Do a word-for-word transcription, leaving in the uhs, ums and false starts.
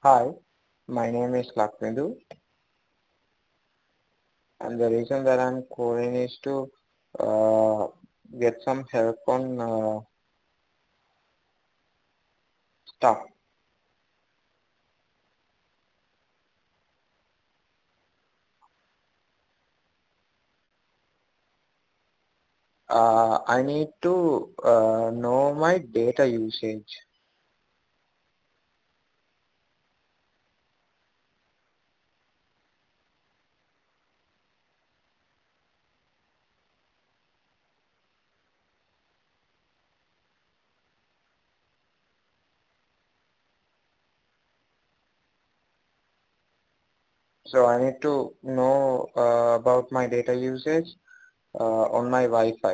Hi, my name is Lakvindu, and the reason that I'm calling is to uh, get some help on uh, stuff. Uh, I need to uh, know my data usage. So I need to know uh, about my data usage uh, on my Wi-Fi.